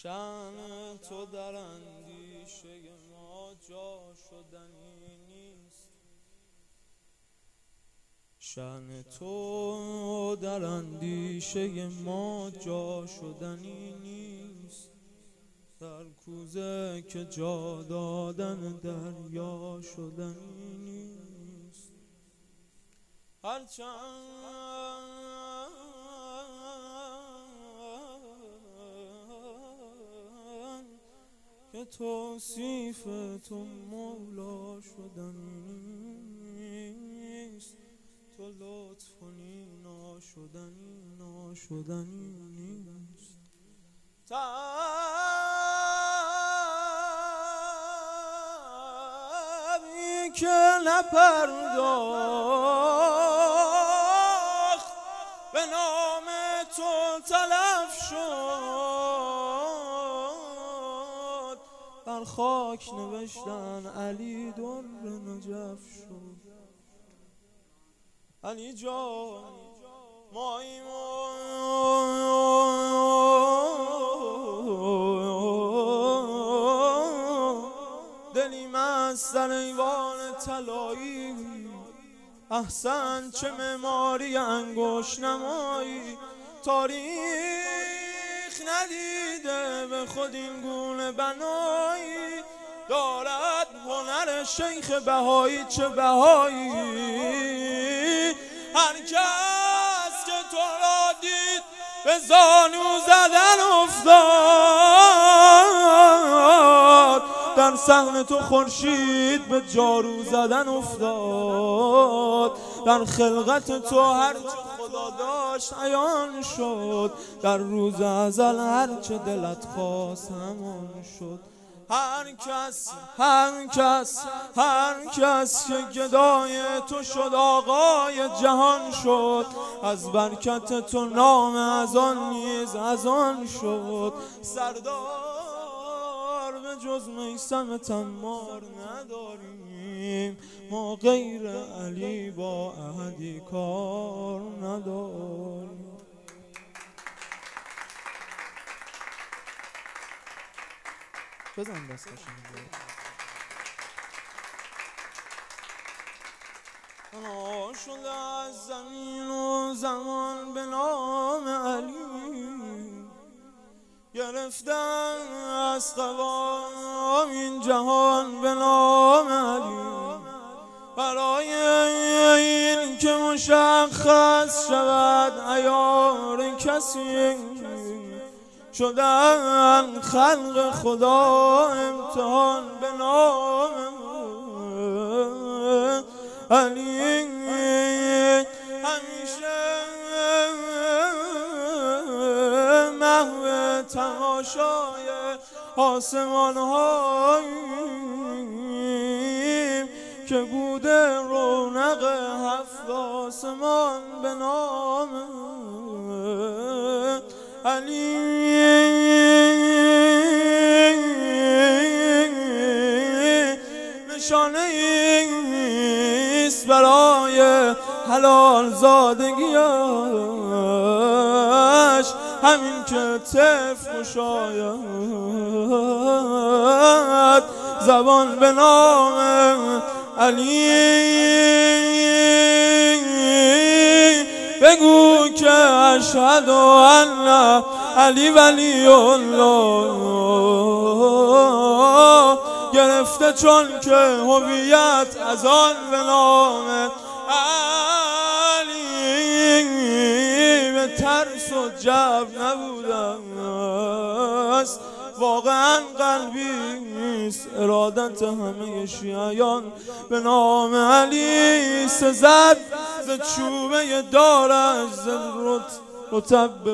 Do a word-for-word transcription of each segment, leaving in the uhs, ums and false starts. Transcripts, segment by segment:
شأن تو در اندیشه ما جا شدنی نیست. شأن تو در اندیشه ما جا شدنی نیست. در کوزه که جا دادن دریا شدنی نیست. هرچند که توصیف تو مولا شدنی نیست. تو لطف کنی ناشدنی ناشدنی نیست. تبی که نپرداخت به نام تو تلف شد. بر خاک نوشتن علی در نجف شد. علی جان ماییم دلیم از سر ایوان طلایی. احسن چه معماری انگشت نمایی. تاریخ ندیده به خود این گونه بنایی. دارد هنر شیخ بهایی چه بهایی. هر کس که تو را دید به زانو زدن افتاد. در صحن تو خورشید به جارو زدن افتاد. در خلقت تو هر چه خدا داشت عیان شد. در روز ازل هر چه دلت خواست همان شد. هر کس هر کس هر کس که گدای تو شد آقای جهان شد. از برکت تو نام از آن نیز از آن شد. سردار به جز میثم تمار نداریم. ما غیر علی با احدی کار نداریم. بزن دست قشنگ. انا شده از زمین و زمان به نام علی. گرفتن از قوام این جهان به نام علی. برای این که مشخص شود عیار کسی شدن خلق خدا امتحان به نام علی. همیشه محو تماشای آسمان هاییم که بوده رونق هفت آسمان به نام علی. نشانه ایست برای حلال زادگیش همین که طفل شاید زبان به نام علی. بگو که اشهد ان علی ولی الله. گرفته چون که هویت از آن به نام علی. به ترس و جب نبودم است واقعا قلبیست ارادت همه شیعیان به نام علی. سزد ز چوبه دارش ز رتب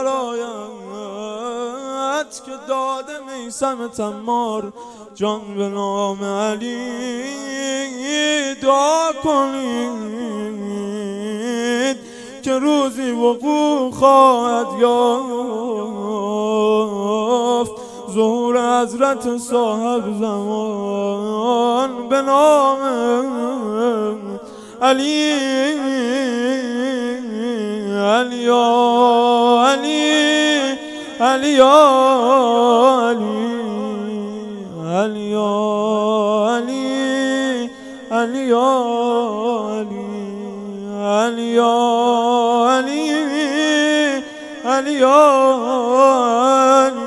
بالایت که داده میثم تمار جان به نام علی. دعا کنید که روزی وقوع خواهد یافت ظهور حضرت صاحب زمان به نام علی. علی علی علی علی علی علی علی علی